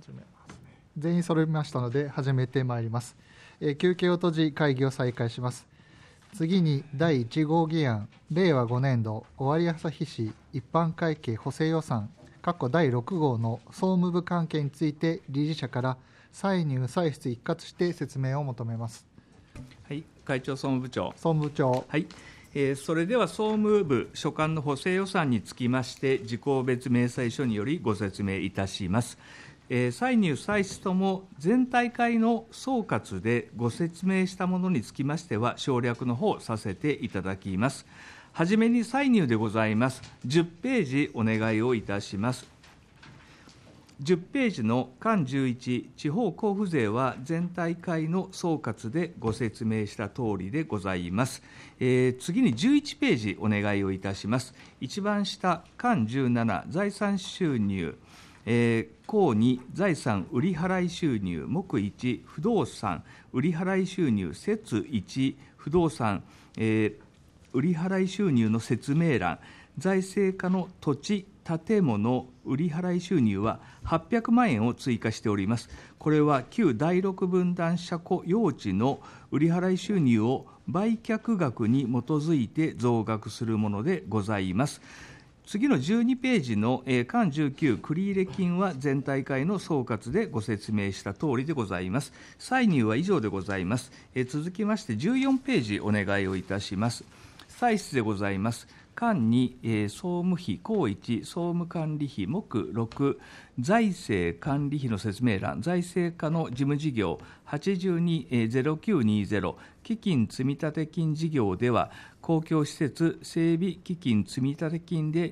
全員揃いましたので始めてまいります。休憩を閉じ会議を再開します。次に第1号議案、令和5年度尾張旭市一般会計補正予算第6号の総務部関係について理事者から歳入歳出一括して説明を求めます。 はい、会長、総務部長。 総務部長。 はい。それでは総務部所管の補正予算につきまして事項別明細書によりご説明いたします。歳入歳出とも全体会の総括でご説明したものにつきましては省略の方させていただきます。はじめに歳入でございます。10ページお願いをいたします。10ページの巻11、地方交付税は全体会の総括でご説明したとおりでございます。次に11ページお願いをいたします。一番下、巻17、財産収入。項2、財産売払収入、目1、不動産売払収入、節1、不動産、売払収入の説明欄、財政課の土地、建物売払収入は800万円を追加しております。これは旧第6分断車庫用地の売払収入を売却額に基づいて増額するものでございます。次の12ページの巻19、繰入金は全体会の総括でご説明したとおりでございます。歳入は以上でございます。続きまして14ページお願いをいたします。歳出でございます。巻2、総務費、項1、総務管理費、目6、財政管理費の説明欄、財政課の事務事業、820920、基金積立金事業では、公共施設整備基金積立金で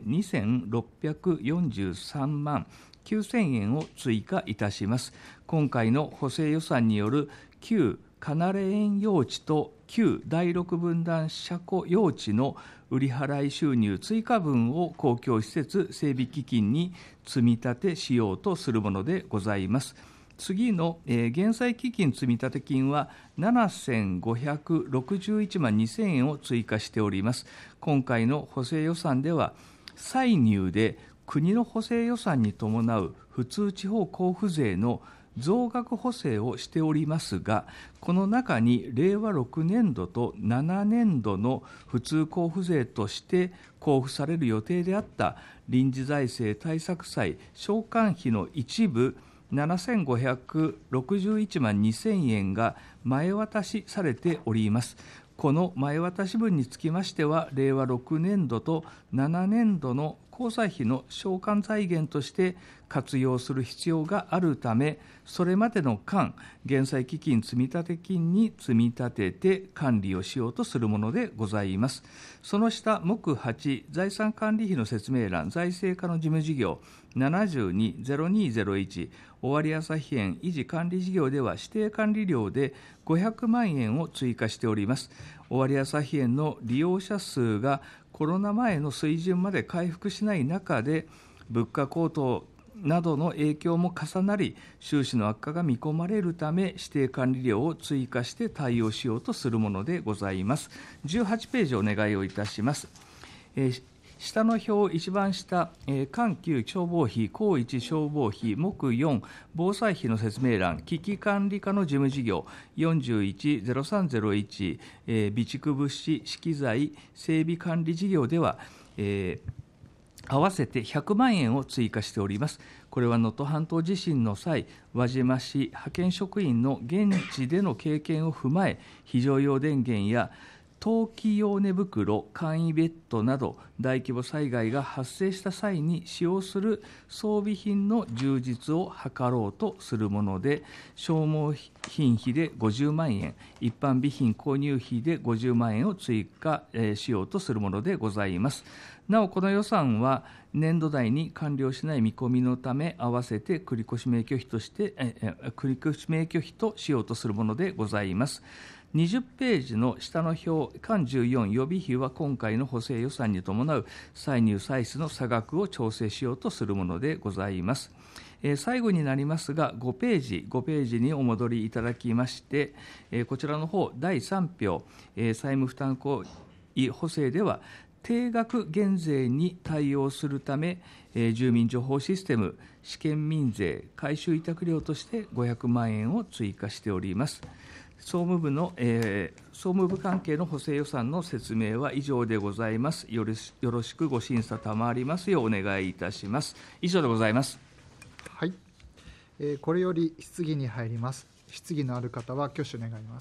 2643万9000円を追加いたします。今回の補正予算による旧金霊園用地と旧第6分断車庫用地の売払収入追加分を公共施設整備基金に積み立てしようとするものでございます。次の減債基金積立金は7561万2000円を追加しております。今回の補正予算では歳入で国の補正予算に伴う普通地方交付税の増額補正をしておりますが、この中に令和6年度と7年度の普通交付税として交付される予定であった臨時財政対策債償還費の一部7561万2000円が前渡しされております。この前渡し分につきましては、令和6年度と7年度の公債費の償還財源として活用する必要があるため、それまでの間、減債基金積立金に積み立てて管理をしようとするものでございます。その下、目8、財産管理費の説明欄、財政課の事務事業、720201、尾張旭園維持管理事業では指定管理料で500万円を追加しております。尾張旭園の利用者数がコロナ前の水準まで回復しない中で、物価高騰などの影響も重なり、収支の悪化が見込まれるため、指定管理料を追加して対応しようとするものでございます。18ページお願いをいたします。下の表、一番下、環9消防費、項1消防費、目4防災費の説明欄、危機管理課の事務事業、410301、備蓄物資、資機材、整備管理事業では、合わせて100万円を追加しております。これは能登半島地震の際、輪島市派遣職員の現地での経験を踏まえ、非常用電源や冬季用寝袋、簡易ベッドなど大規模災害が発生した際に使用する装備品の充実を図ろうとするもので、消耗品費で50万円、一般備品購入費で50万円を追加しようとするものでございます。なお、この予算は年度内に完了しない見込みのため、合わせて繰越免許費としようとするものでございます。20ページの下の表、巻14予備費は今回の補正予算に伴う歳入歳出の差額を調整しようとするものでございます。最後になりますが、5ページにお戻りいただきまして、こちらの方、第3表、債務負担行為補正では、 定額減税に対応するため、住民情報システム試験民税回収委託料として500万円を追加しております。総務部関係の補正予算の説明は以上でございます。よろしくご審査賜りますようお願いいたします。以上でございます。 はい、これより質疑に入ります。質疑のある方は挙手願います。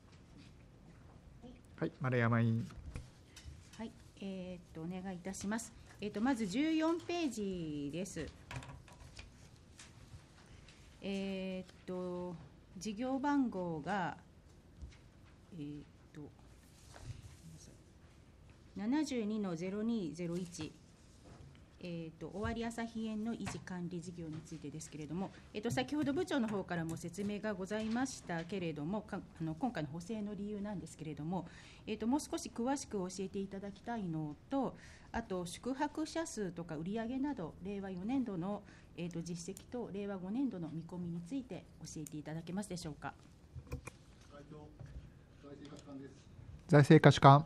はい、丸山委員。 はい、お願いいたします。まず14ページです。事業番号が、72-0201、尾張朝日園の維持管理事業についてですけれども、先ほど部長の方からも説明がございましたけれども、今回の補正の理由なんですけれども、もう少し詳しく教えていただきたいのと、あと宿泊者数とか売上など、令和4年度の、実績と令和5年度の見込みについて教えていただけますでしょうか。 財政課主幹。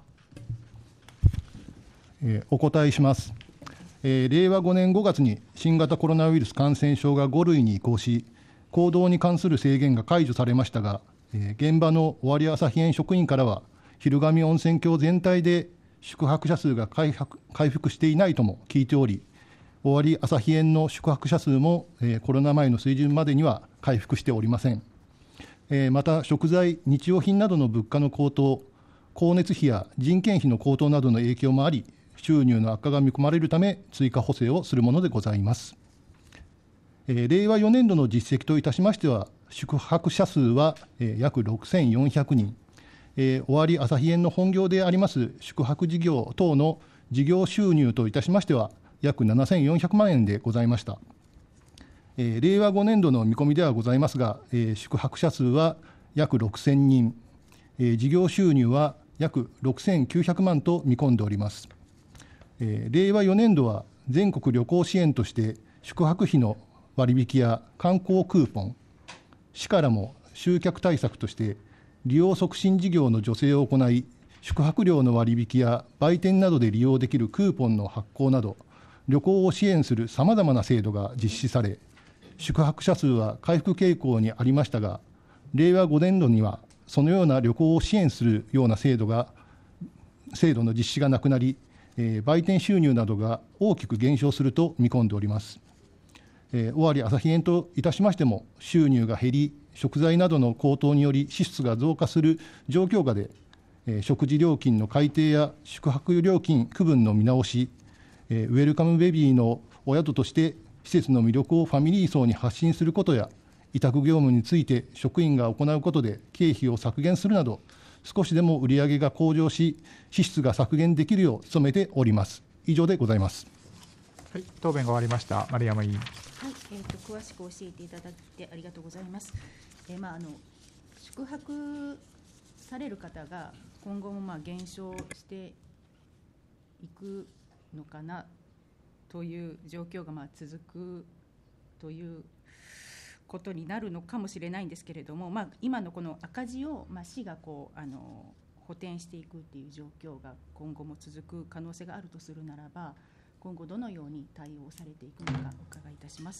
お答えします。令和5年5月に新型コロナウイルス感染症が5類に移行し、行動に関する制限が解除されましたが、現場の尾張朝日園職員からは、昼神温泉郷全体で宿泊者数が回復していないとも聞いており、尾張朝日園の宿泊者数もコロナ前の水準までには回復しておりません。また、食材、日用品などの物価の高騰、光熱費や人件費の高騰などの影響もあり、収入の悪化が見込まれるため、追加補正をするものでございます。令和4年度の実績といたしましては、宿泊者数は約6400人、尾張朝日園の本業であります宿泊事業等の事業収入といたしましては、約7400万円でございました。令和5年度の見込みではございますが、宿泊者数は約6000人、事業収入は約6900万と見込んでおります。令和4年度は全国旅行支援として宿泊費の割引や観光クーポン、市からも集客対策として利用促進事業の助成を行い、宿泊料の割引や売店などで利用できるクーポンの発行など、旅行を支援するさまざまな制度が実施され、宿泊者数は回復傾向にありましたが、令和5年度にはそのような旅行を支援するような制度の実施がなくなり、売店収入などが大きく減少すると見込んでおります。尾張朝日園といたしましても、収入が減り、食材などの高騰により支出が増加する状況下で、食事料金の改定や宿泊料金区分の見直し、ウェルカムベビーのお宿として施設の魅力をファミリー層に発信することや、委託業務について職員が行うことで経費を削減するなど、少しでも売上が向上し、支出が削減できるよう努めております。以上でございます。 はい、答弁が終わりました。丸山委員。 はい、詳しく教えていただいてありがとうございます。宿泊される方が今後も減少していくのかなという状況が続くということになるのかもしれないんですけれども、今のこの赤字を市が補填していくっていう状況が今後も続く可能性があるとするならば、今後どのように対応されていくのかお伺いいたします。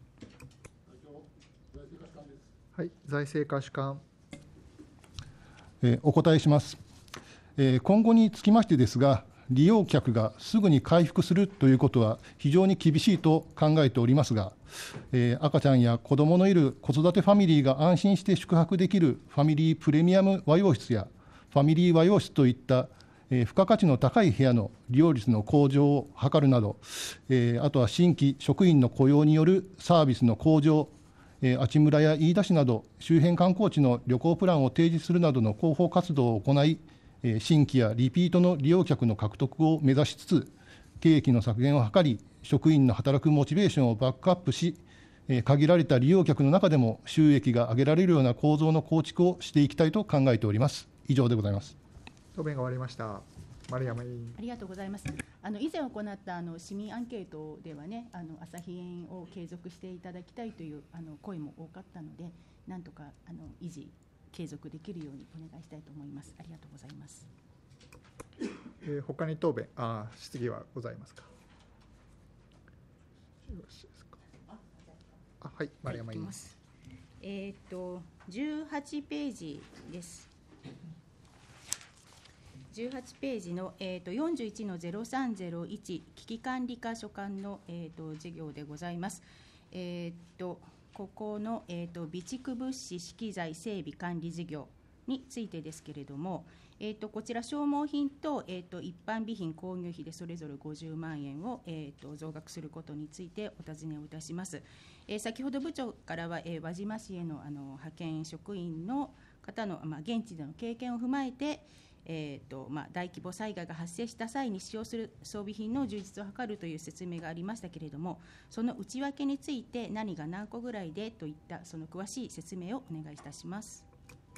はい、財政課主幹。 お答えします。今後につきましてですが、利用客がすぐに回復するということは非常に厳しいと考えておりますが、赤ちゃんや子どものいる子育てファミリーが安心して宿泊できるファミリープレミアム和洋室やファミリー和洋室といった付加価値の高い部屋の利用率の向上を図るなど、あとは新規職員の雇用によるサービスの向上、阿智村や飯田市など周辺観光地の旅行プランを提示するなどの広報活動を行い、新規やリピートの利用客の獲得を目指しつつ、経費の削減を図り、職員の働くモチベーションをバックアップし、限られた利用客の中でも収益が上げられるような構造の構築をしていきたいと考えております。以上でございます。 答弁が終わりました。丸山委員。 ありがとうございます。以前行った市民アンケートではね、朝日園を継続していただきたいという声も多かったので、なんとか維持継続できるようにお願いしたいと思います。ありがとうございます。 他に答弁、質疑はございますか。よろしいですか。はい、丸山委員。 18ページです。18ページの、41の0301危機管理課所管の、事業でございます。ここの、備蓄物資資機材整備管理事業についてですけれども、こちら消耗品と、一般備品購入費でそれぞれ50万円を、増額することについてお尋ねをいたします。先ほど部長からは、輪島市への、派遣職員の方の、現地での経験を踏まえて、大規模災害が発生した際に使用する装備品の充実を図るという説明がありましたけれども、その内訳について何が何個ぐらいでといったその詳しい説明をお願いいたします。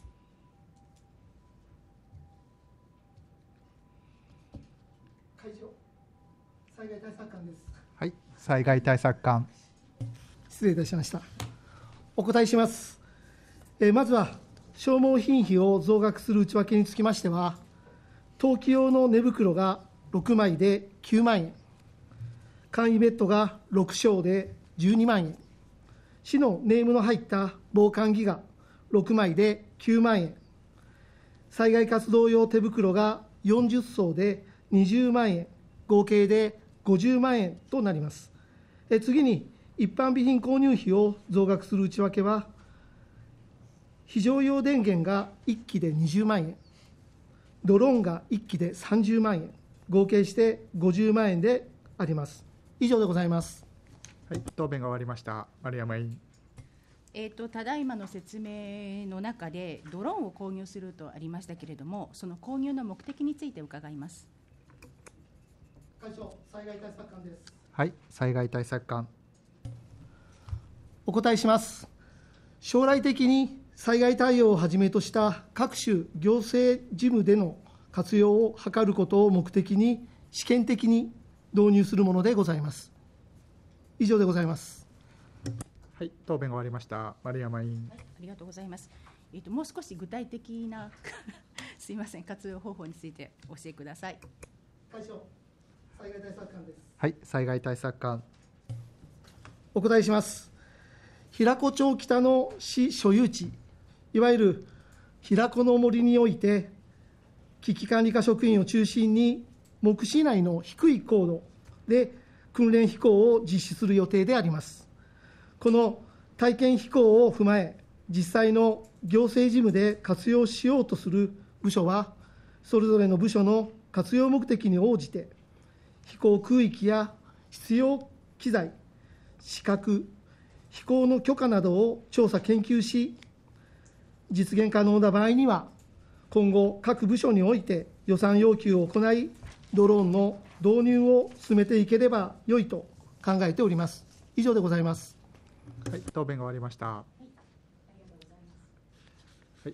会長、災害対策官です。 はい、災害対策官。 失礼いたしました。お答えします。まずは消耗品費を増額する内訳につきましては、冬季用の寝袋が6枚で9万円、簡易ベッドが6床で12万円、市のネームの入った防寒着が6枚で9万円、災害活動用手袋が40層で20万円、合計で50万円となります。次に、一般備品購入費を増額する内訳は、非常用電源が1機で20万円、ドローンが1機で30万円、合計して50万円であります。以上でございます。 はい、答弁が終わりました。丸山委員。 ただいまの説明の中で、ドローンを購入するとありましたけれども、その購入の目的について伺います。 会長、災害対策官です。 はい、災害対策官。 お答えします。将来的に災害対応をはじめとした各種行政事務での活用を図ることを目的に試験的に導入するものでございます。以上でございます。 はい、答弁が終わりました。丸山委員。 はい、ありがとうございます。もう少し具体的なすいません、活用方法について教えてください。 会長、災害対策官です。 はい、災害対策官。 お答えします。平子町北の市所有地、いわゆる平子の森において、危機管理課職員を中心に、目視内の低い高度で訓練飛行を実施する予定であります。この体験飛行を踏まえ、実際の行政事務で活用しようとする部署は、それぞれの部署の活用目的に応じて、飛行空域や必要機材、資格、飛行の許可などを調査・研究し、実現可能な場合には、今後、各部署において予算要求を行い、ドローンの導入を進めていければよいと考えております。以上でございます。 はい、答弁が終わりました。はい、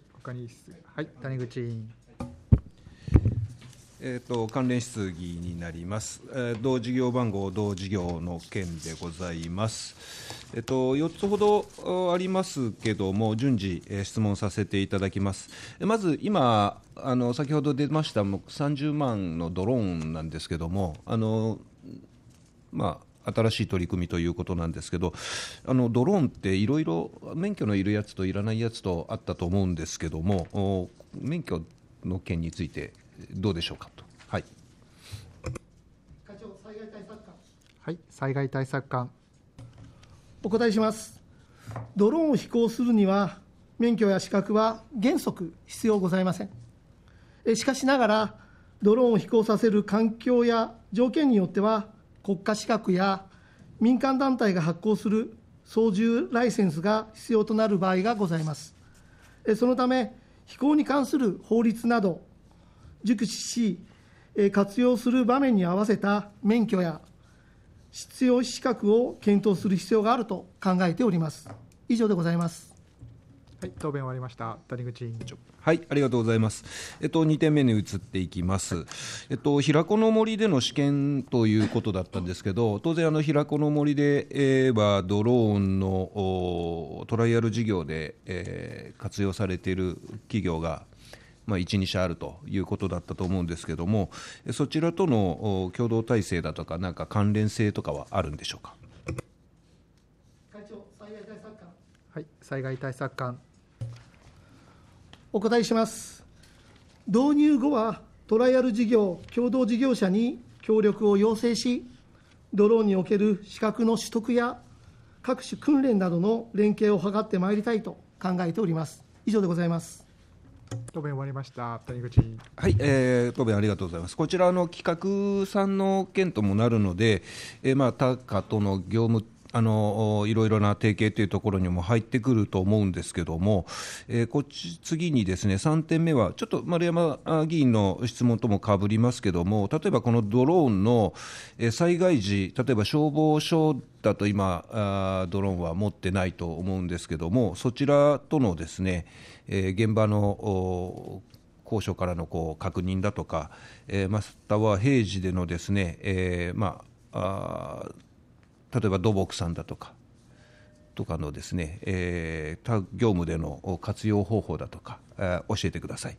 他に、はい、谷口委員。 関連質疑になります。同事業番号、同事業の件でございます。4つほどありますけども、順次、質問させていただきます。まず今、先ほど出ました30万のドローンなんですけども、新しい取り組みということなんですけど、ドローンっていろいろ免許のいるやつといらないやつとあったと思うんですけども、免許の件についてどうでしょうかと。はい。 課長、災害対策官。 はい、災害対策官。 お答えします。ドローンを飛行するには、免許や資格は原則必要ございません。しかしながら、ドローンを飛行させる環境や条件によっては、国家資格や民間団体が発行する操縦ライセンスが必要となる場合がございます。そのため、飛行に関する法律など、熟知し、活用する場面に合わせた免許や必要資格を検討する必要があると考えております。以上でございます。 はい、答弁終わりました。谷口委員長。 はい、ありがとうございます。2点目に移っていきます。平子の森での試験ということだったんですけど、当然平子の森ではドローンのトライアル事業で、活用されている企業が、 1、2社あるということだったと思うんですけれども、そちらとの共同体制だとか、なんか関連性とかはあるんでしょうか。 会長、災害対策官。 はい、災害対策官。 お答えします。導入後は、トライアル事業、共同事業者に協力を要請し、ドローンにおける資格の取得や各種訓練などの連携を図ってまいりたいと考えております。以上でございます。 答弁終わりました。谷口委員。 はい、答弁ありがとうございます。こちら企画さんの件ともなるので、他課との業務いろいろな提携というところにも入ってくると思うんですけども、次にですね、3点目は、ちょっと丸山議員の質問ともかぶりますけども、例えばこのドローンの災害時、例えば消防署だと今、ドローンは持ってないと思うんですけども、そちらとのですね、現場の高所からの確認だとか、または平時でのですね、例えば土木さんだとかのですね、他業務での活用方法だとか、教えてください。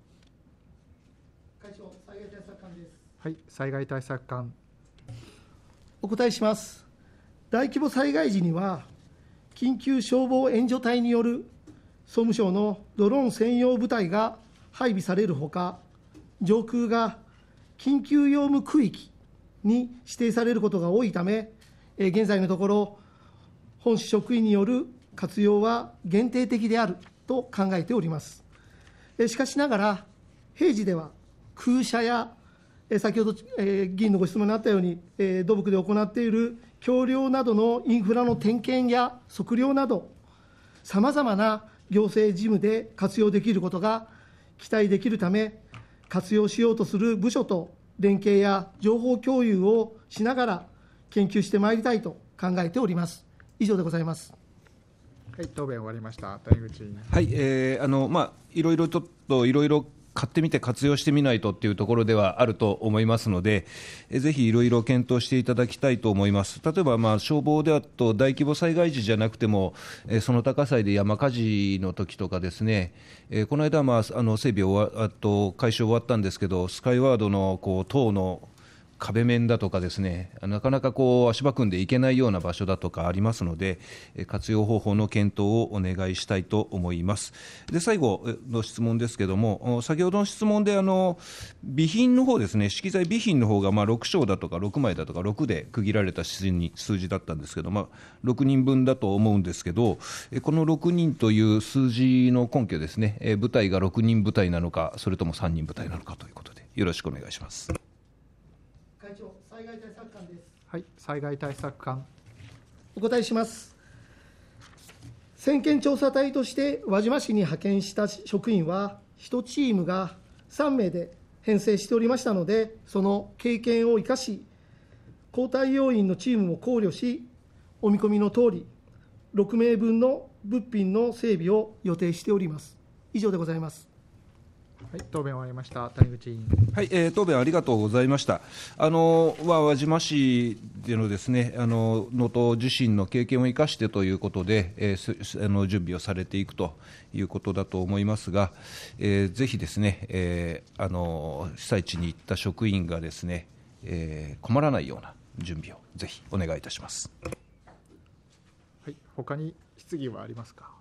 会長、災害対策官です。 はい、災害対策官。 お答えします。大規模災害時には、緊急消防援助隊による総務省のドローン専用部隊が配備されるほか、上空が緊急用務区域に指定されることが多いため、現在のところ、本市職員による活用は限定的であると考えております。しかしながら、平時では空車や、先ほど議員のご質問にあったように、土木で行っている橋梁などのインフラの点検や測量など、さまざまな行政事務で活用できることが期待できるため、活用しようとする部署と連携や情報共有をしながら、研究してまいりたいと考えております。以上でございます。 はい、答弁終わりました。谷口委員。 はい、いろいろちょっといろいろ買ってみて活用してみないとっていうところではあると思いますので、ぜひいろいろ検討していただきたいと思います。例えば消防であと大規模災害時じゃなくても、その他火災で山火事の時とかですね、この間整備改修終わったんですけど、スカイワードの塔の壁面だとかですね、なかなか足場組んでいけないような場所だとかありますので、活用方法の検討をお願いしたいと思います。で、最後の質問ですけれども、先ほどの質問で備品の方ですね、資機材備品の方が6床だとか6枚だとか6で区切られた数字だったんですけど、6人分だと思うんですけど、この6人という数字の根拠ですね、部隊が6人部隊なのか、それとも3人部隊なのかということで、よろしくお願いします。 会長、災害対策官です。 はい、災害対策官。 お答えします。先見調査隊として輪島市に派遣した職員は、1チームが3名で編成しておりましたので、その経験を生かし、交代要員のチームも考慮し、お見込みのとおり、6名分の物品の整備を予定しております。以上でございます。 はい、答弁終わりました。谷口委員。 はい、答弁ありがとうございました。輪島市でのですね、能登地震の経験を生かしてということで、準備をされていくということだと思いますが、ぜひですね、被災地に行った職員がですね、困らないような準備をぜひお願いいたします。 はい、他に質疑はありますか。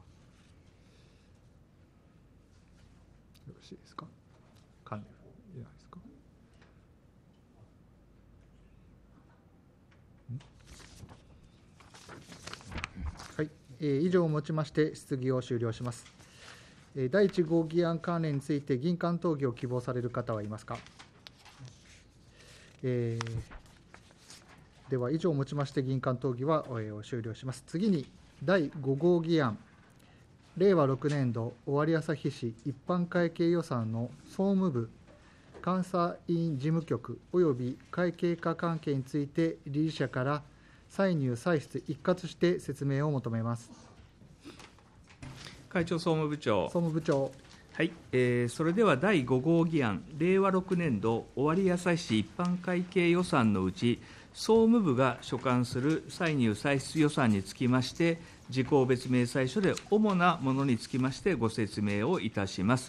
よろしいですか。関連いないですか。はい、以上をもちまして質疑を終了します。第1号議案関連について議員間討議を希望される方はいますか。では以上をもちまして議員間討議は終了します。次に第5号議案、令和6年度尾張旭市一般会計予算の総務部監査院事務局および会計課関係について理事者から歳入歳出一括して説明を求めます。 会長、総務部長。 総務部長。 はい、それでは第5号議案、令和6年度尾張旭市一般会計予算のうち、総務部が所管する歳入歳出予算につきまして、事項別明細書で主なものにつきましてご説明をいたします。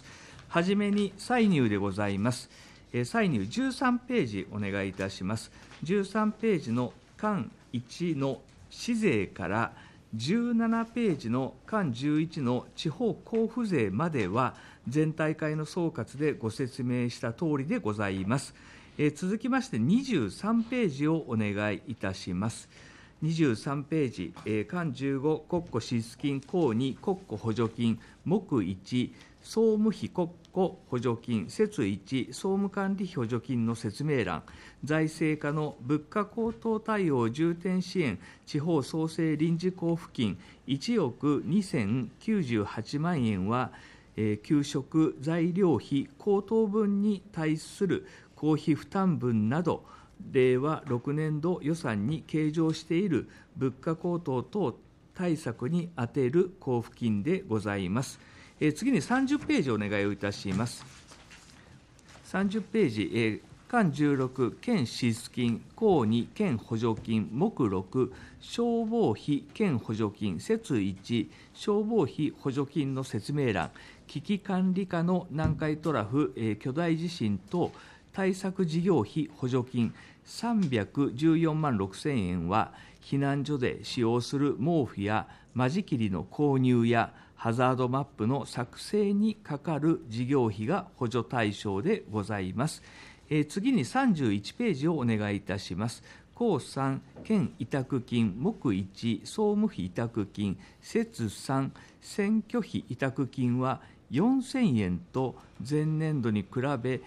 はじめに歳入でございます。歳入13ページお願いいたします。13ページの巻1の市税から17ページの巻11の地方交付税までは、全体会の総括でご説明したとおりでございます。続きまして23ページをお願いいたします。23ページ、巻15、国庫支出金、項2、国庫補助金、目1、総務費国庫補助金、節1、総務管理費補助金の説明欄、財政課の物価高騰対応重点支援地方創生臨時交付金1億2098万円は、給食材料費高騰分に対する公費負担分など、令和6年度予算に計上している物価高騰等対策に充てる交付金でございます。次に30ページお願いをいたします。30ページ、巻16、県支出金、項2、県補助金、目6、消防費県補助金、節1、消防費補助金の説明欄、危機管理課の南海トラフ、巨大地震等対策事業費補助金314万6000円は、避難所で使用する毛布や間仕切りの購入やハザードマップの作成にかかる事業費が補助対象でございます。次に31ページをお願いいたします。項3、県委託金、目1、総務費委託金、節3、選挙費委託金は4000円と前年度に比べ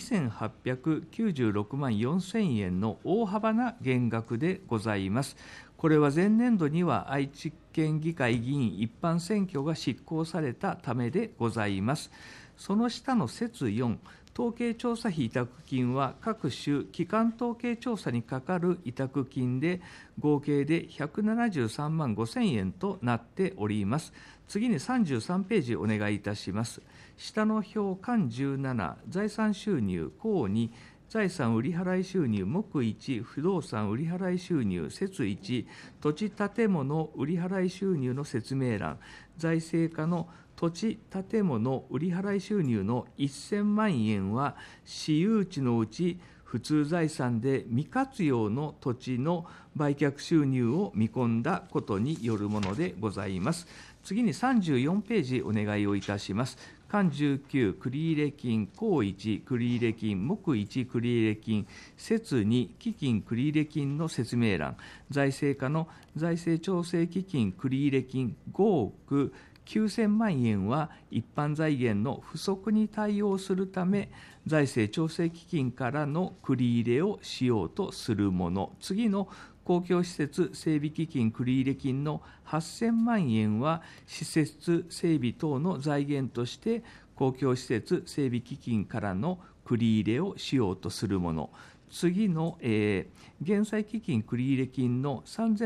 2896万4000円の大幅な減額でございます。これは前年度には愛知県議会議員一般選挙が執行されたためでございます。その下の節4、統計調査費委託金は各種基幹統計調査にかかる委託金で合計で173万5000円となっております。次に33ページお願いいたします。下の表、巻17、財産収入、項2、財産売払収入、目1、不動産売払収入、節1、土地建物売払収入の説明欄、財政課の土地建物売払収入の1000万円は、私有地のうち普通財産で未活用の土地の売却収入を見込んだことによるものでございます。次に34ページお願いをいたします。巻19、繰入金、項1、繰入金、目1、繰入金、節2、基金繰入金の説明欄、財政課の財政調整基金繰入金5億9000万円は一般財源の不足に対応するため、財政調整基金からの繰り入れをしようとするもの。次の公共施設整備基金繰入金の8000万円は、施設整備等の財源として、公共施設整備基金からの繰り入れをしようとするもの。次の、減債基金繰入金の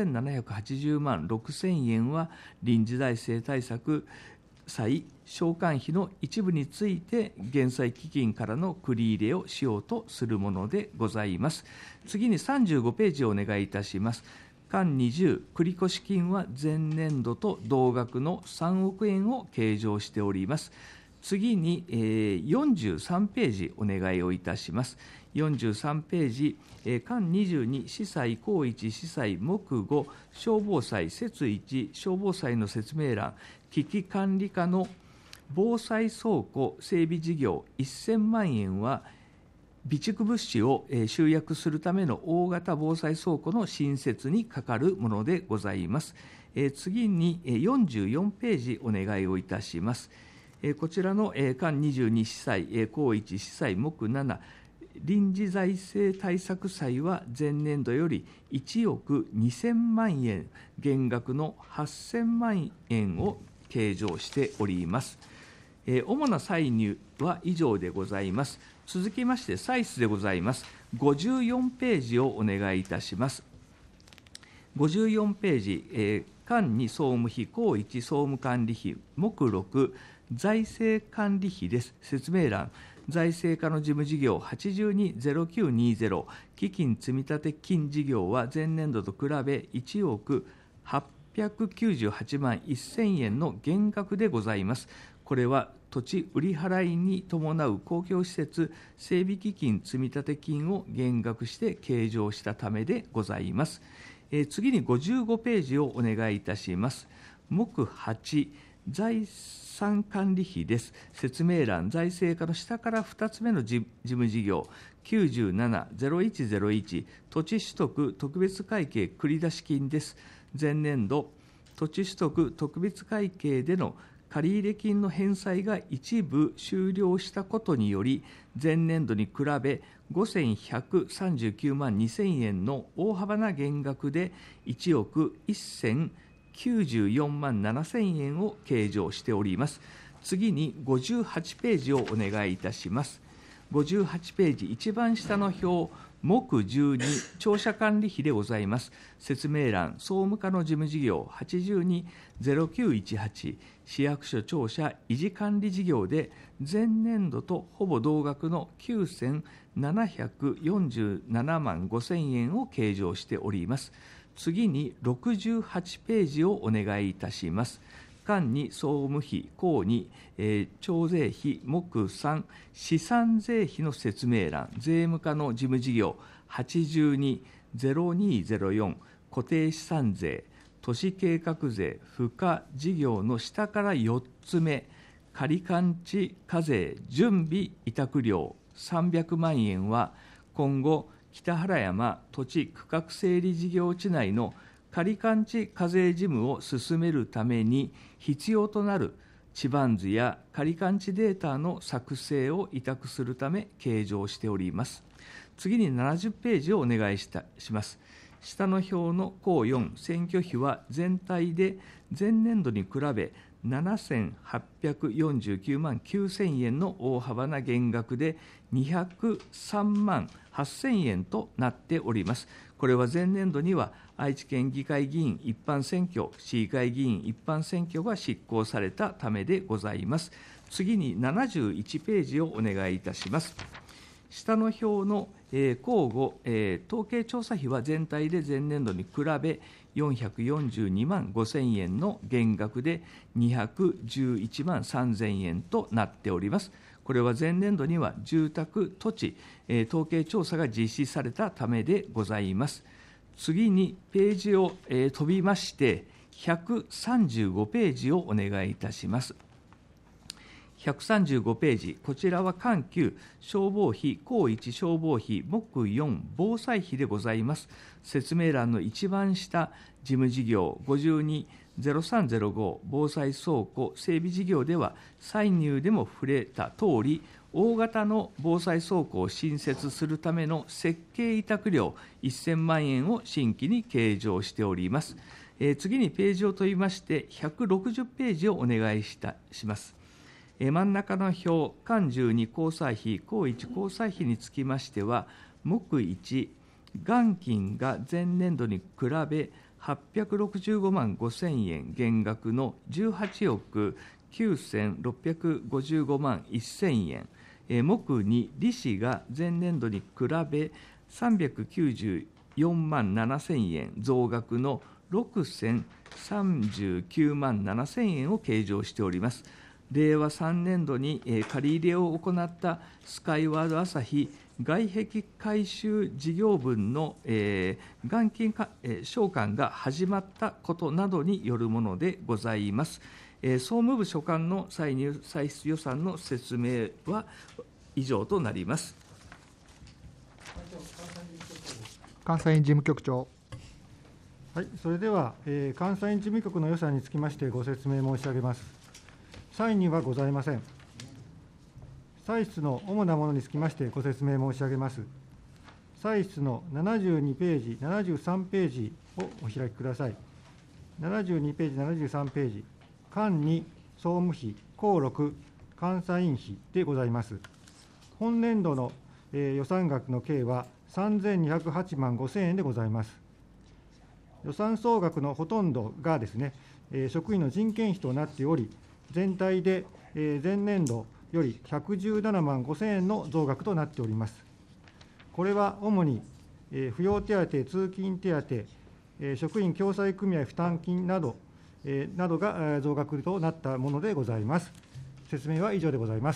3780万6000円は、臨時財政対策債償還費の一部について、減債基金からの繰り入れをしようとするものでございます。次に35ページをお願いいたします。巻20、繰越金は前年度と同額の3億円を計上しております。次に、43ページお願いをいたします。43ページ、巻22、司祭、項1、司祭、目5、消防祭、節1、消防祭の説明欄、危機管理課の防災倉庫整備事業1000万円は、備蓄物資を集約するための大型防災倉庫の新設にかかるものでございます。次に44ページお願いをいたします。こちらの巻22、司祭、項1、司祭、目7、臨時財政対策債は前年度より1億2000万円減額の8000万円を計上しております。主な歳入は以上でございます。続きまして歳出でございます。54ページをお願いいたします。54ページ、巻2総務費、項1総務管理費、目6財政管理費です。説明欄、財政課の事務事業820920、基金積立金事業は前年度と比べ1億898万1000円の減額でございます。 これは土地売り払いに伴う公共施設整備基金積立金を減額して計上したためでございます。次に55ページをお願いいたします。目8、財産管理費です。説明欄、財政課の下から2つ目の事務事業、97-0101、土地取得特別会計繰出金です。前年度、土地取得特別会計での借入金の返済が一部終了したことにより、前年度に比べ5139万2000円の大幅な減額で1億1094万7000円を計上しております。次に58ページをお願いいたします。58ページ、一番下の表、目12、庁舎管理費でございます。説明欄、総務課の事務事業82-0918、市役所庁舎維持管理事業で、前年度とほぼ同額の9747万5000円を計上しております。次に68ページをお願いいたします。間に総務費、項に、徴税費、目3、資産税費の説明欄、税務課の事務事業82-0204、固定資産税、都市計画税、付加事業の下から4つ目、仮勘地課税準備委託料300万円は、今後、北原山土地区画整理事業地内の仮勘地課税事務を進めるために必要となる地番図や仮勘地データの作成を委託するため計上しております。次に70ページをお願いします。下の表の項4、選挙費は全体で前年度に比べ7849万9000円の大幅な減額で203万8000円となっております。これは前年度には愛知県議会議員一般選挙、市議会議員一般選挙が執行されたためでございます。次に71ページをお願いいたします。下の表の項5、統計調査費は全体で前年度に比べ442万5000円の減額で211万3000円となっております。これは前年度には住宅、土地、統計調査が実施されたためでございます。次にページを飛びまして、135ページをお願いいたします。135ページ、こちらは環9、消防費、項1消防費、目4、防災費でございます。説明欄の一番下、事務事業52-0305、防災倉庫整備事業では、歳入でも触れた通り、大型の防災倉庫を新設するための設計委託料1000万円を新規に計上しております。次にページを飛びまして、160ページをお願いします。真ん中の表、間12交際費、項1交際費につきましては、目1、元金が前年度に比べ865万5000円減額の18億9655万1000円、目2、利子が前年度に比べ394万7000円増額の6039万7000円を計上しております。令和3年度に借り入れを行ったスカイワード朝日外壁改修事業分の元金償還が始まったことなどによるものでございます。総務部所管の歳入歳出予算の説明は以上となります。 監査院事務局長。 はい、それでは、監査院事務局の予算につきましてご説明申し上げます。歳入はございません。歳出の主なものにつきましてご説明申し上げます。歳出の72ページ、73ページをお開きください。72ページ、73ページ、間2、総務費、項6、監査院費でございます。本年度の予算額の計は3208万5000円でございます。予算総額のほとんどがですね、職員の人件費となっており、全体で前年度より117万5000円の増額となっております。これは主に扶養手当、通勤手当、職員共済組合負担金などが増額となったものでございます。 説明は以上でございます。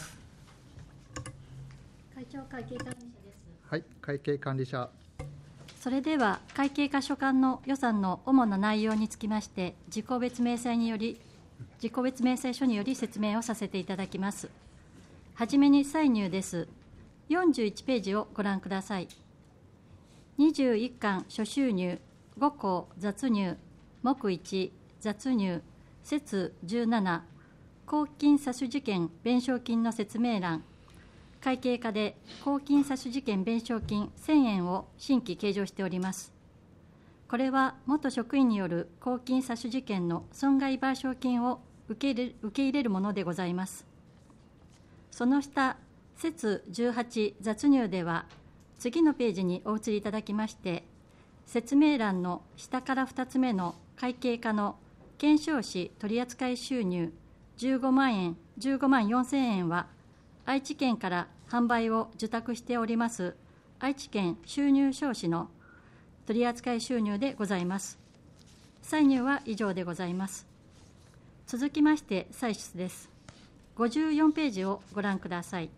会長、会計管理者です。 はい、会計管理者。 それでは会計課所管の予算の主な内容につきまして自己別明細書により説明をさせていただきます。はじめに歳入です。41ページをご覧ください。21巻諸収入、5項雑入、目1雑入、節17、公金詐取事件弁償金の説明欄、会計課で公金詐取事件弁償金1000円を新規計上しております。これは元職員による公金詐取事件の損害賠償金を受け入れるものでございます。その下、節18雑入では、次のページにお移りいただきまして、説明欄の下から2つ目の会計課の検証紙取扱収入15万4000円は、愛知県から販売を受託しております愛知県収入証紙の取扱収入でございます。歳入は以上でございます。続きまして歳出です。54ページをご覧ください。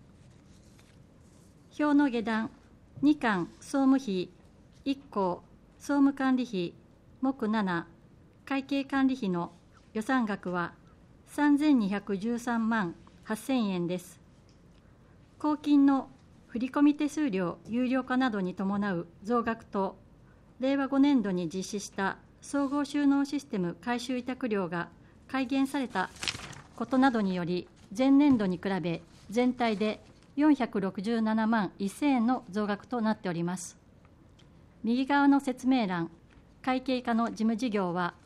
表の下段、2巻総務費、1項総務管理費、目7、会計管理費の予算額は3213万8000円です。公金の振込手数料有料化などに伴う増額と、令和5年度に実施した総合収納システム回収委託料が改元されたことなどにより、前年度に比べ全体で467万1000円の増額となっております。右側の説明欄、会計課の事務事業は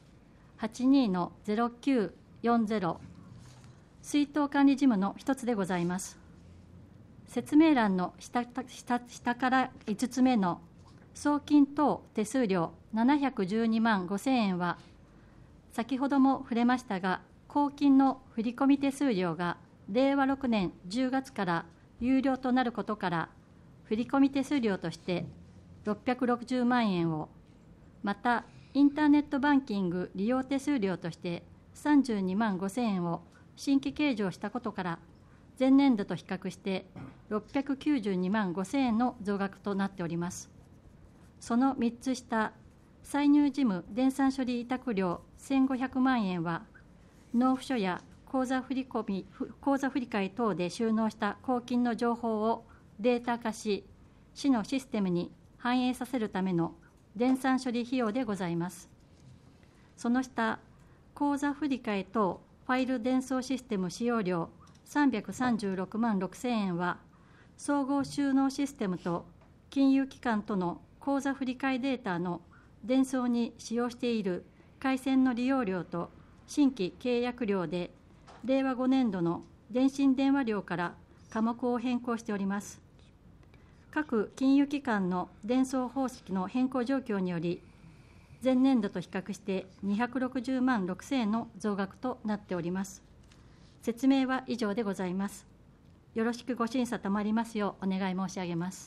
82-0940、出納管理事務の一つでございます。説明欄の下から5つ目の送金等手数料712万5000円は、先ほども触れましたが、公金の振込手数料が令和6年10月から有料となることから、振込手数料として660万円を、またインターネットバンキング利用手数料として32万5000円を新規計上したことから、前年度と比較して692万5000円の増額となっております。その3つ下、歳入事務電算処理委託料1500万円は、納付書や口座振替等で収納した公金の情報をデータ化し、市のシステムに反映させるための電算処理費用でございます。その下、口座振替等ファイル伝送システム使用料336万6000円は、総合収納システムと金融機関との口座振替データの伝送に使用している回線の利用料と新規契約料で、令和5年度の電信電話料から科目を変更しております。各金融機関の伝送方式の変更状況により、前年度と比較して260万6000円の増額となっております。説明は以上でございます。よろしくご審査賜りますようお願い申し上げます。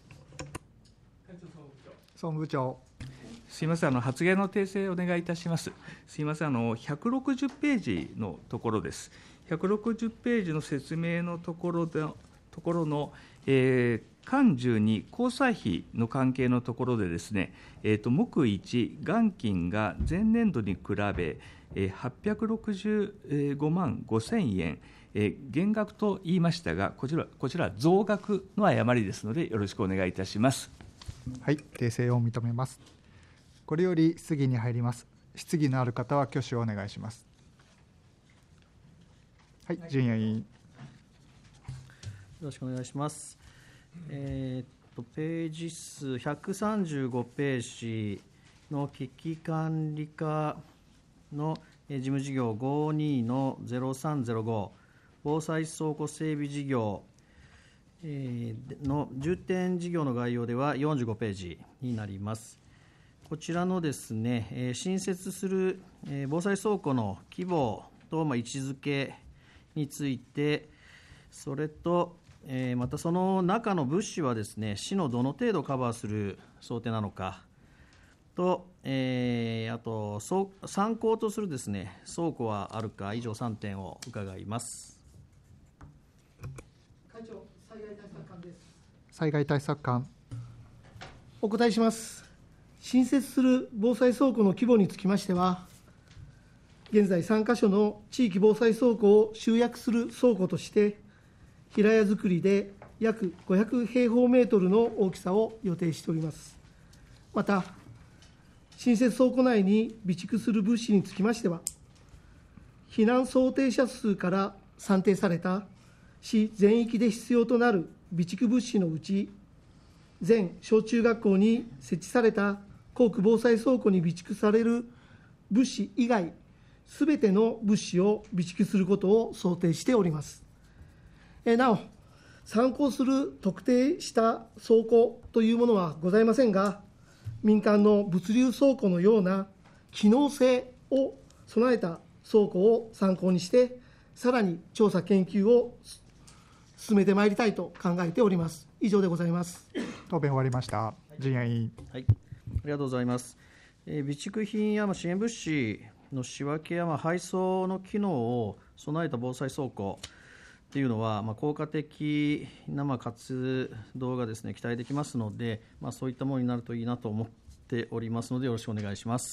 総務部長。 すみません、発言の訂正をお願いいたします。すみません、160ページのところです。160ページの説明のところの、関12交際費の関係のところでですね、目1、元金が前年度に比べ、865万5000円、減額と言いましたが、こちら増額の誤りですので、よろしくお願いいたします。 はい、訂正を認めます。これより質疑に入ります。質疑のある方は挙手をお願いします。はい、純也委員。 よろしくお願いします。ページ数135ページの危機管理課の事務事業 52-0305 防災倉庫整備事業の重点事業の概要では45ページになります。こちらのですね、新設する防災倉庫の規模と位置づけについて、それとまたその中の物資はですね、市のどの程度カバーする想定なのかと、あと参考とするですね、倉庫はあるか、以上3点を伺います。 会長、災害対策官です。 災害対策官。 お答えします。新設する防災倉庫の規模につきましては、現在3カ所の地域防災倉庫を集約する倉庫として、平屋造りで約500平方メートルの大きさを予定しております。また、新設倉庫内に備蓄する物資につきましては、避難想定者数から算定された市全域で必要となる備蓄物資のうち、全小中学校に設置された校区防災倉庫に備蓄される物資以外、すべての物資を備蓄することを想定しております。なお、参考する特定した倉庫というものはございませんが、民間の物流倉庫のような機能性を備えた倉庫を参考にして、さらに調査研究を進めてまいりたいと考えております。以上でございます。 答弁終わりました。陣営委員。 はい、ありがとうございます。備蓄品や支援物資の仕分けや配送の機能を備えた防災倉庫というのは、効果的な活動がですね、期待できますので、そういったものになるといいなと思っておりますので、よろしくお願いします。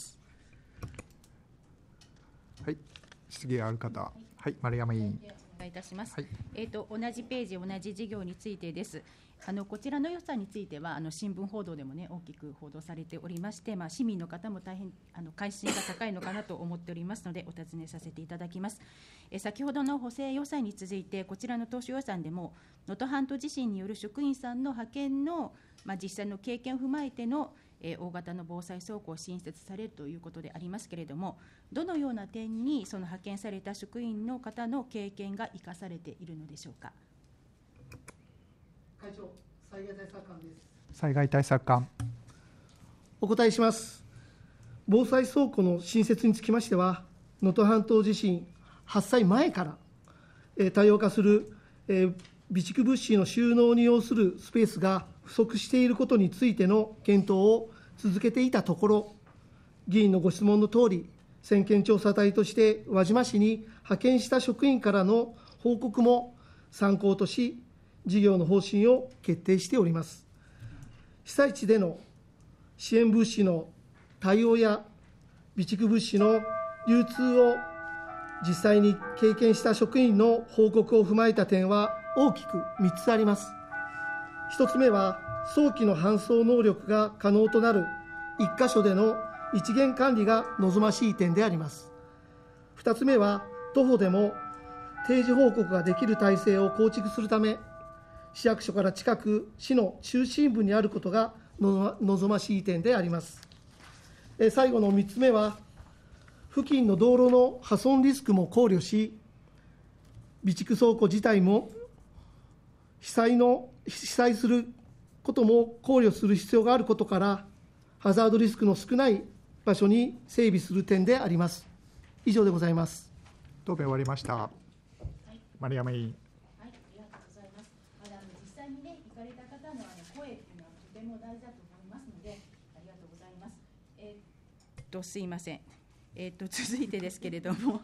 はい、質疑ある方。はい、丸山委員。 お願いいたします。 はい、 同じページ、同じ事業についてです。こちらの予算については新聞報道でも、大きく報道されておりまして、市民の方も大変関心が高いのかなと思っておりますので、お尋ねさせていただきます。先ほどの補正予算に続いて、こちらの当初予算でも、能登半島地震による職員さんの派遣の、実際の経験を踏まえての大型の防災倉庫を新設されるということでありますけれども、どのような点にその派遣された職員の方の経験が生かされているのでしょうか。 会長、災害対策官です。 災害対策官。 お答えします。防災倉庫の新設につきましては、能登半島地震発災前から多様化する備蓄物資の収納に要するスペースが不足していることについての検討を続けていたところ、議員のご質問のとおり、先見調査隊として輪島市に派遣した職員からの報告も参考とし、事業の方針を決定しております。被災地での支援物資の対応や備蓄物資の流通を実際に経験した職員の報告を踏まえた点は大きく3つあります。1つ目は、早期の搬送能力が可能となる1カ所での一元管理が望ましい点であります。2つ目は、徒歩でも定時報告ができる体制を構築するため、市役所から近く市の中心部にあることが望ましい点であります。最後の3つ目は、付近の道路の破損リスクも考慮し、備蓄倉庫自体も被災することも考慮する必要があることから、ハザードリスクの少ない場所に整備する点であります。以上でございます。 答弁終わりました。 はい、 丸山委員。 はい、ありがとうございます。実際にね、行かれた方の声っていうのはとても大事だと思いますので、ありがとうございます。すいません。続いてですけれども、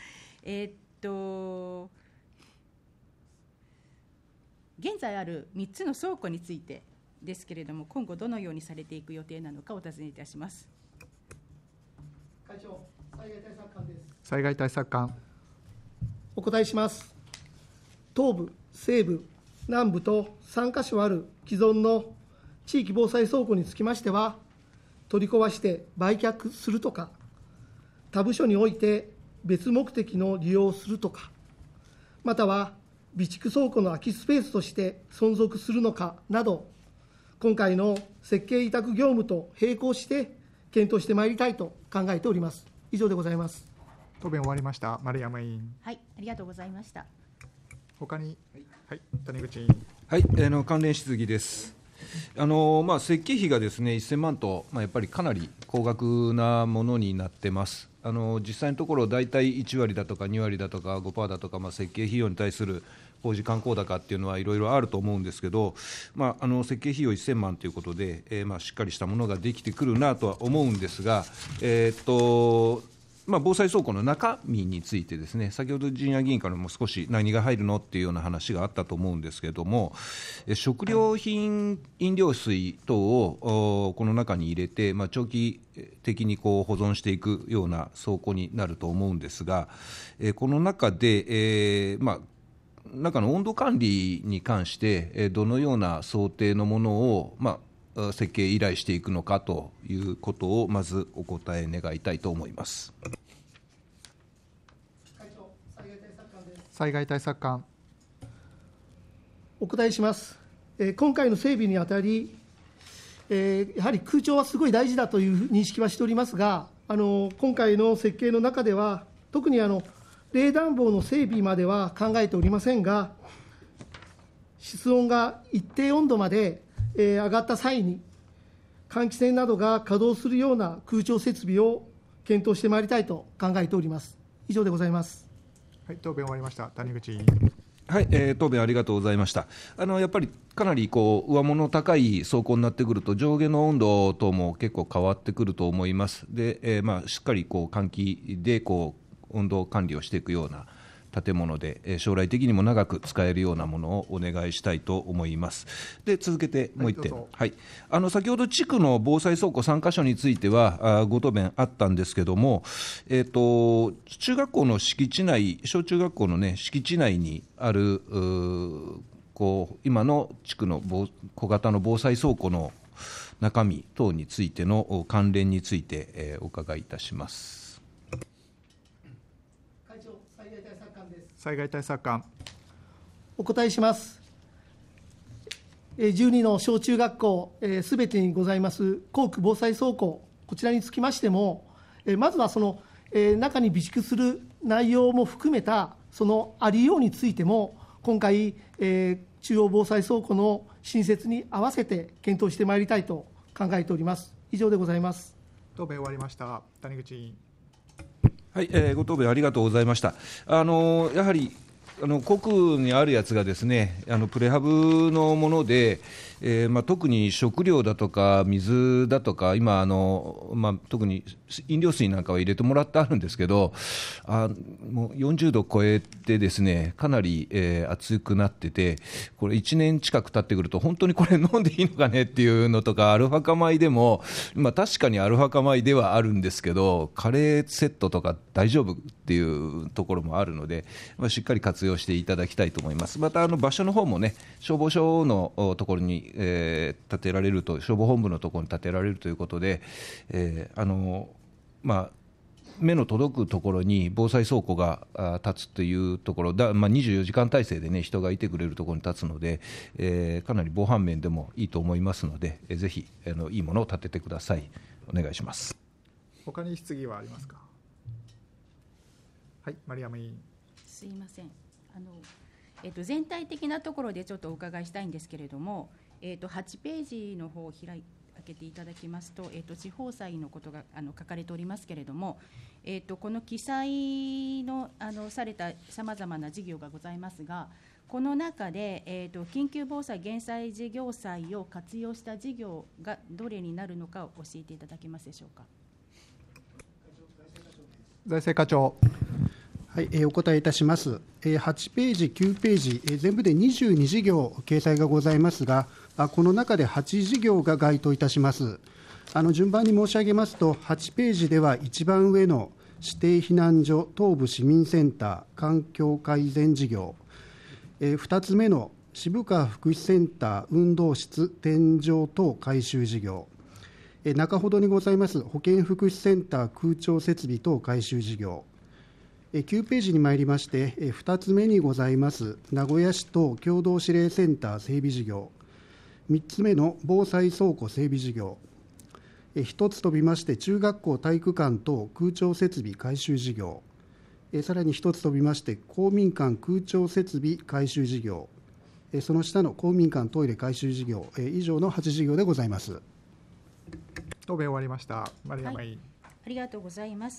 現在ある3つの倉庫についてですけれども、今後どのようにされていく予定なのかお尋ねいたします。 会長、災害対策官です。 災害対策官。 お答えします。東部、西部、南部と3カ所ある既存の地域防災倉庫につきましては、取り壊して売却するとか、他部署において別目的の利用をするとか、または備蓄倉庫の空きスペースとして存続するのかなど、今回の設計委託業務と並行して検討してまいりたいと考えております。以上でございます。 答弁終わりました。丸山委員。 はい、ありがとうございました。 他に、はい、谷口委員。 はい、関連質疑です。設計費がですね1000万と、やっぱりかなり高額なものになってます。 実際のところ、大体1割だとか2割だとか 5% だとか、設計費用に対する工事慣行高っていうのはいろいろあると思うんですけど、設計費用1000万ということで、しっかりしたものができてくるなとは思うんですが、防災倉庫の中身についてですね、先ほど陣谷議員からも少し何が入るのっていうような話があったと思うんですけれども、食料品、飲料水等をこの中に入れて、長期的に保存していくような倉庫になると思うんですが、この中で、中の温度管理に関して、どのような想定のものを、設計依頼していくのかということをまずお答え願いたいと思います。 災害対策官。 お答えします。今回の整備にあたり、やはり空調はすごい大事だという認識はしておりますが、今回の設計の中では、特に冷暖房の整備までは考えておりませんが、室温が一定温度まで上がった際に、換気扇などが稼働するような空調設備を検討してまいりたいと考えております。以上でございます。 はい、答弁終わりました。谷口委員。 はい、答弁ありがとうございました。やっぱりかなり上物高い倉庫になってくると、上下の温度等も結構変わってくると思います。で、しっかり換気で温度管理をしていくような建物で、将来的にも長く使えるようなものをお願いしたいと思います。で、続けてもう1点、はい、先ほど地区の防災倉庫3カ所についてはご答弁あったんですけども、中学校の敷地内、小中学校の、敷地内にある今の地区の小型の防災倉庫の中身等についての関連について、お伺いいたします。 災害対策官。 お答えします。12の小中学校すべてにございます校区防災倉庫、こちらにつきましても、まずはその中に備蓄する内容も含めたそのありようについても、今回、中央防災倉庫の新設に合わせて検討してまいりたいと考えております。以上でございます。 答弁終わりました。谷口委員。 はい、ご答弁ありがとうございました。やはり国区にあるやつがですね、プレハブのもので、特に食料だとか水だとか、今特に飲料水なんかは入れてもらってあるんですけど、もう40度超えてですね、かなり、熱くなってて、これ1年近く経ってくると、本当にこれ飲んでいいのかねっていうのとか、アルファ化米でも、確かにアルファ化米ではあるんですけど、カレーセットとか大丈夫っていうところもあるので、しっかり活用していただきたいと思います。また場所の方もね、消防署のところに、建てられると、消防本部のところに建てられるということで、目の届くところに防災倉庫が立つというところだ、24時間体制で、人がいてくれるところに立つので、かなり防犯面でもいいと思いますので、ぜひいいものを建ててください。お願いします。 他に質疑はありますか。はい、丸山委員。 すいません。全体的なところでちょっとお伺いしたいんですけれども、8ページの方を開けていただきますと、地方債のことが書かれておりますけれども、この記載のされたさまざまな事業がございますが、この中で、緊急防災減災事業債を活用した事業がどれになるのかを教えていただけますでしょうか。 財政課長。 はい、お答えいたします。8ページ、9ページ、全部で22事業掲載がございますが、この中で8事業が該当いたします。順番に申し上げますと、8ページでは一番上の指定避難所東部市民センター環境改善事業、2つ目の渋川福祉センター運動室天井等改修事業、中ほどにございます保健福祉センター空調設備等改修事業、9ページに参りまして、2つ目にございます名古屋市等共同指令センター整備事業、3つ目の防災倉庫整備事業、1つ飛びまして中学校体育館等空調設備改修事業、さらに1つ飛びまして公民館空調設備改修事業、その下の公民館トイレ改修事業、以上の8事業でございます。 答弁終わりました。丸山委員。 ありがとうございます。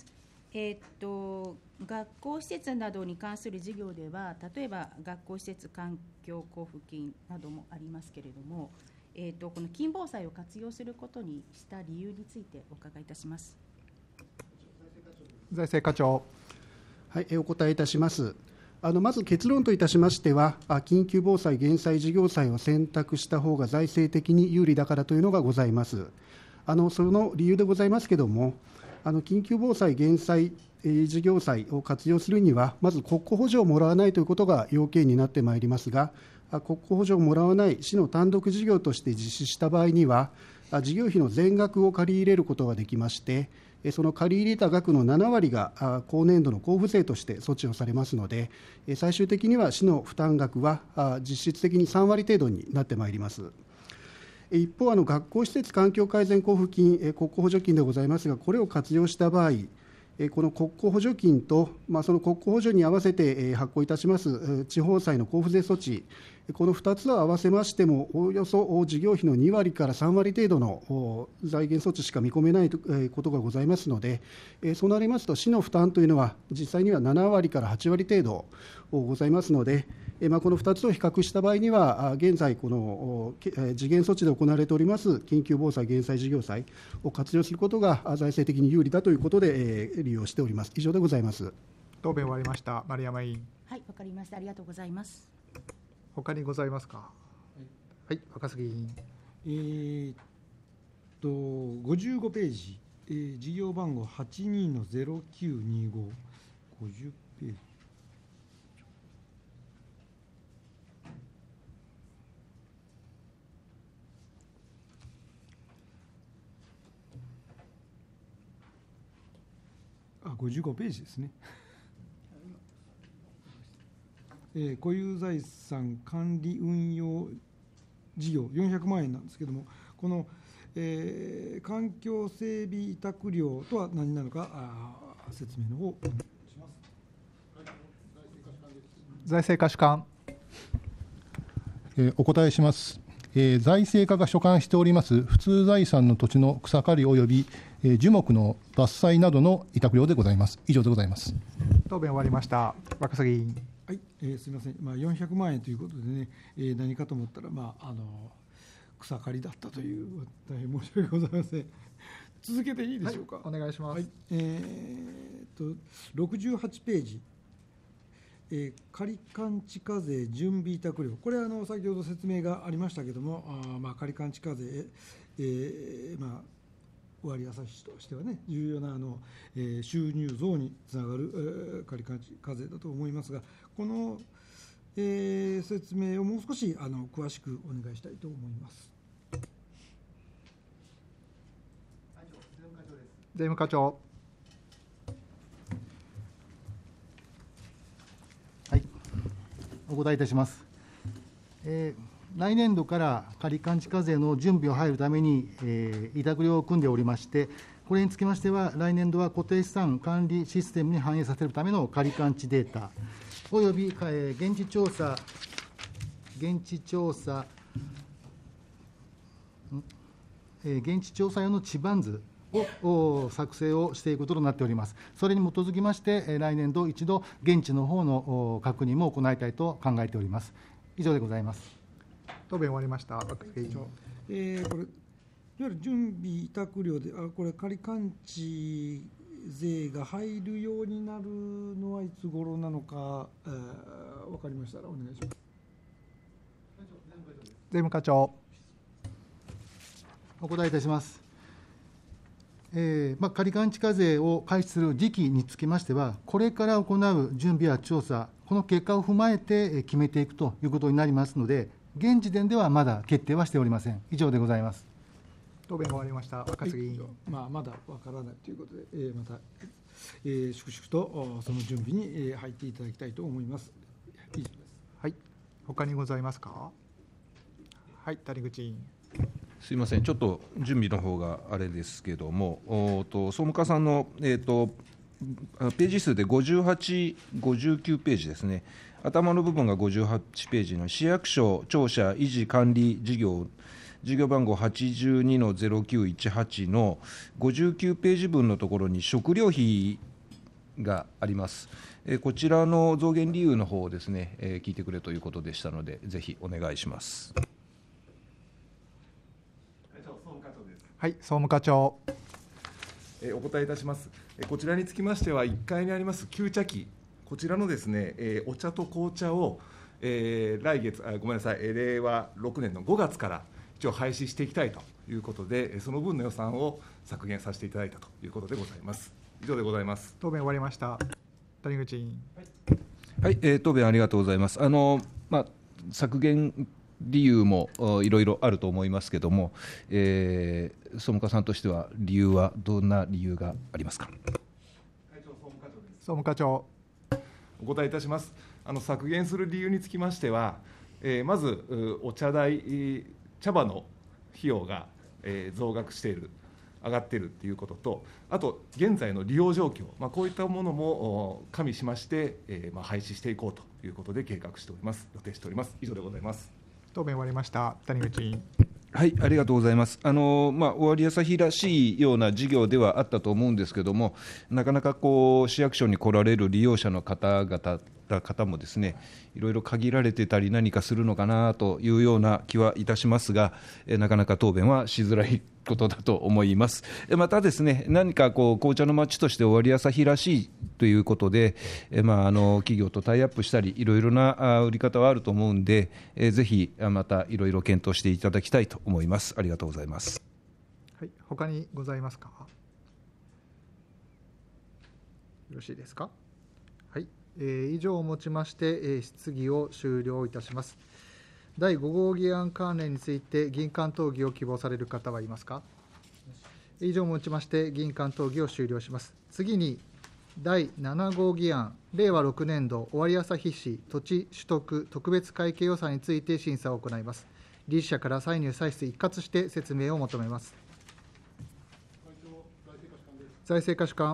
学校施設などに関する事業では、例えば学校施設環境交付金などもありますけれども、この金防災を活用することにした理由についてお伺いいたします。 財政課長。 はい、お答えいたします。まず結論といたしましては、緊急防災・減災事業債を選択した方が財政的に有利だからというのがございます。その理由でございますけれども、緊急防災・減災事業債を活用するには、まず国庫補助をもらわないということが要件になってまいりますが、国庫補助をもらわない市の単独事業として実施した場合には、事業費の全額を借り入れることができまして、その借り入れた額の7割が今年度の交付税として措置をされますので、最終的には市の負担額は実質的に3割程度になってまいります。一方、学校施設環境改善交付金、国庫補助金でございますが、これを活用した場合、この国庫補助金と、その国庫補助に合わせて発行いたします地方債の交付税措置、この2つを合わせましても、およそ事業費の2割から3割程度の財源措置しか見込めないことがございますので、そうなりますと、市の負担というのは、実際には7割から8割程度ございますので、この2つを比較した場合には、現在、この時限措置で行われております緊急防災・減災事業債を活用することが財政的に有利だということで、利用しております。以上でございます。 答弁終わりました。丸山委員。 はい、わかりました。ありがとうございます。 他にございますか。はい、若杉委員。 55ページ、事業番号82-0925、50ページ。55ページですね。固有財産管理運用事業400万円なんですけれども、この、環境整備委託料とは何なのか説明の方をお願いします。 財政課主管。 お答えします。財政課が所管しております普通財産の土地の草刈り及び樹木の伐採などの委託料でございます。以上でございます。 答弁終わりました。若杉委員。 はい、すみません、400万円ということでね、何かと思ったら、草刈りだったという、大変申し訳ございません。続けていいでしょうか。 はい、お願いします。はい、 68ページ、仮勘地課税準備委託料、これ先ほど説明がありましたけれども、仮勘地課税、尾張旭市としてはね、重要な収入増につながる仮勘地課税だと思いますが、この、説明をもう少し詳しくお願いしたいと思います。 税務課長。 はい、お答えいたします。来年度から仮勘地課税の準備を入るために、委託料を組んでおりまして、これにつきましては、来年度は固定資産管理システムに反映させるための仮勘地データ、および現地調査用の地盤図を作成をしていくこととなっております。それに基づきまして、来年度一度、現地の方の確認も行いたいと考えております。以上でございます。 答弁終わりました。これ、いわゆる準備委託料で、これ、仮勘地税が入るようになるのはいつ頃なのか、分かりましたらお願いします。 税務課長。 お答えいたします。仮勘地課税を開始する時期につきましては、これから行う準備や調査、この結果を踏まえて決めていくということになりますので、現時点ではまだ決定はしておりません。以上でございます。 答弁終わりました。若杉委員。 まだわからないということで、また、粛々とその準備に入っていただきたいと思います。以上です。 はい。他にございますか。はい、谷口委員。 すいません、ちょっと準備の方があれですけども、総務課さんの、ページ数で58、59ページですね、頭の部分が58ページの市役所庁舎維持管理事業、事業番号 82-0918 の59ページ分のところに食料費があります。こちらの増減理由の方をですね、聞いてくれということでしたので、ぜひお願いします。 はい、総務課長。 お答えいたします。こちらにつきましては、1階にあります給茶機、こちらのですね、お茶と紅茶を、来月、ごめんなさい、令和6年の5月から一応廃止していきたいということで、その分の予算を削減させていただいたということでございます。以上でございます。 答弁終わりました。谷口委員。 はい、答弁ありがとうございます。削減理由もいろいろあると思いますけれども、総務課さんとしては、理由はどんな理由がありますか。 総務課長。 お答えいたします。削減する理由につきましては、まずお茶代、茶葉の費用が増額している、上がっているということと、あと現在の利用状況、こういったものも加味しまして、廃止していこうということで計画しております、予定しております。以上でございます。 答弁終わりました。谷口委員。 はい、ありがとうございます。尾張朝日らしいような事業ではあったと思うんですけれども、なかなか市役所に来られる利用者の方もですね、いろいろ限られてたり、何かするのかなというような気はいたしますが、なかなか答弁はしづらいことだと思います。またですね、何か紅茶の街として尾張朝日らしいということで、企業とタイアップしたり、いろいろな売り方はあると思うんで、ぜひまたいろいろ検討していただきたいと思います。ありがとうございます。 はい、他にございますか。よろしいですか。 はい、以上をもちまして、質疑を終了いたします。第5号議案関連について議員間討議を希望される方はいますか。以上をもちまして議員間討議を終了します。次に第7号議案、令和6年度尾張旭市土地取得特別会計予算について審査を行います。理事者から歳入歳出一括して説明を求めます。財政課主幹。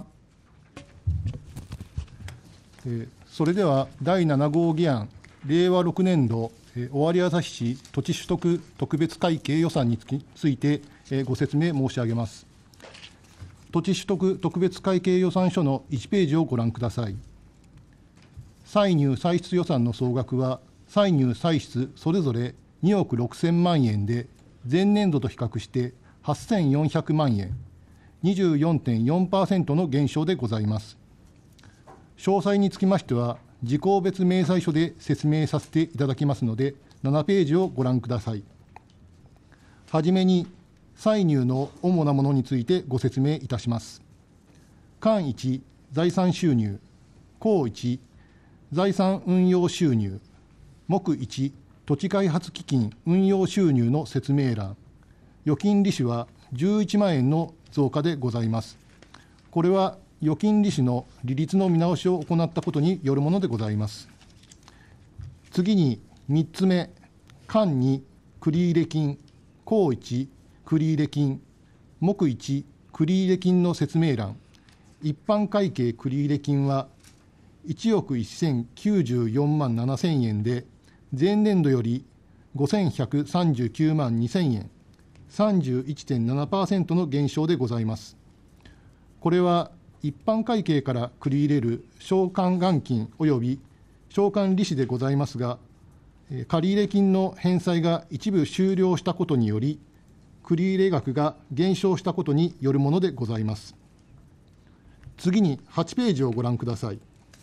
それでは第7号議案、令和6年度尾張旭市土地取得特別会計予算についてご説明申し上げます。土地取得特別会計予算書の1ページをご覧ください。歳入歳出予算の総額は、歳入歳出それぞれ2億6000万円で、前年度と比較して8400万円、24.4% の減少でございます。詳細につきましては、事項別明細書で説明させていただきますので、7ページをご覧ください。はじめに、歳入の主なものについてご説明いたします。間1、財産収入。項1、財産運用収入。目1、土地開発基金運用収入の説明欄。預金利子は11万円の増加でございます。これは預金利子の利率の見直しを行ったことによるものでございます。次に3つ目、間2、繰入金。項1、繰入金。目1、繰入金の説明欄。一般会計繰入金は1億1094万7000円で、前年度より5139万2000円、31.7% の減少でございます。これは一般会計から繰り入れる償還元金および償還利子でございますが、借入金の返済が一部終了したことにより、繰入額が減少したことによるものでございます。次に8ページをご覧ください。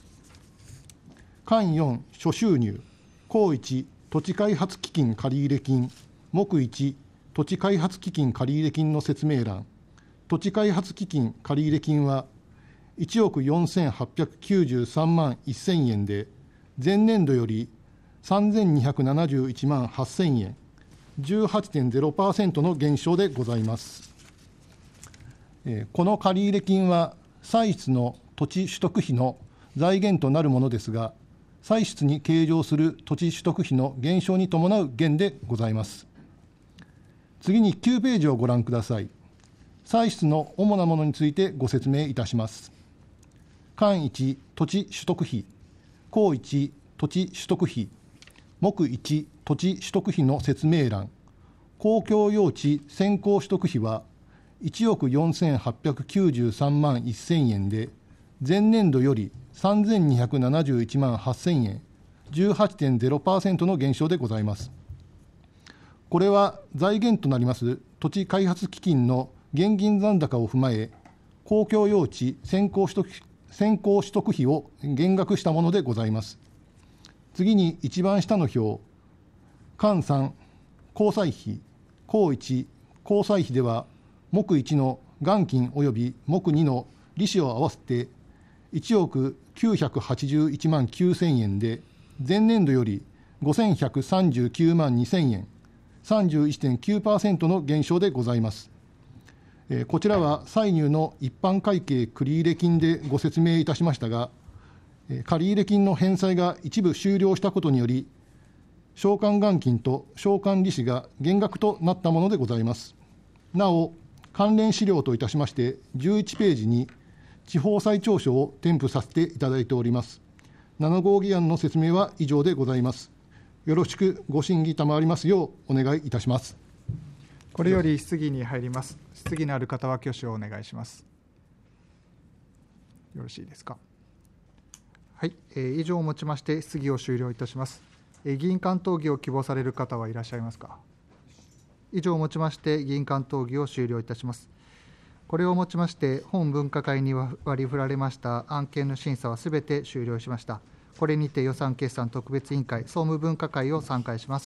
間4、諸収入。項1、土地開発基金借入金。目1、土地開発基金借入金の説明欄。土地開発基金借入金は1億4893万1000円で、前年度より3271万8000円、18.0% の減少でございます。この借入金は、歳出の土地取得費の財源となるものですが、歳出に計上する土地取得費の減少に伴う減でございます。次に9ページをご覧ください。歳出の主なものについてご説明いたします。間1、土地取得費。項1、土地取得費。目1、土地取得費の説明欄。公共用地先行取得費は1億4893万1000円で、 前年度より3271万8000円、18.0% の減少でございます。これは財源となります土地開発基金の現金残高を踏まえ、公共用地先行取得費を減額したものでございます。次に一番下の表、間3、公債費、項1、公債費では、目1の元金及び目2の利子を合わせて1億981万9000円で、前年度より5139万2000円、31.9% の減少でございます。こちらは歳入の一般会計繰入金でご説明いたしましたが、借入金の返済が一部終了したことにより、償還元金と償還利子が減額となったものでございます。なお、関連資料といたしまして、11ページに地方債調書を添付させていただいております。7号議案の説明は以上でございます。よろしくご審議賜りますようお願いいたします。 これより質疑に入ります。質疑のある方は挙手をお願いします。よろしいですか。 はい、以上をもちまして質疑を終了いたします。議員間討議を希望される方はいらっしゃいますか。以上をもちまして議員間討議を終了いたします。これをもちまして本分科会に割り振られました案件の審査はすべて終了しました。これにて予算決算特別委員会総務分科会を散会します。